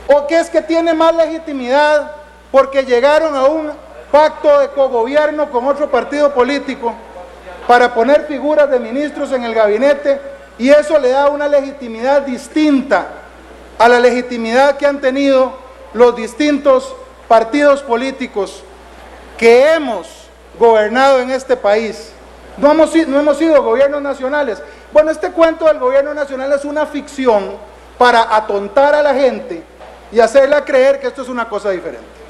¿O que es que tiene más legitimidad porque llegaron a un pacto de cogobierno con otro partido político para poner figuras de ministros en el gabinete y eso le da una legitimidad distinta a la legitimidad que han tenido los distintos partidos políticos que hemos gobernado en este país? No hemos sido gobiernos nacionales. Bueno, este cuento del gobierno nacional es una ficción para atontar a la gente y hacerla creer que esto es una cosa diferente.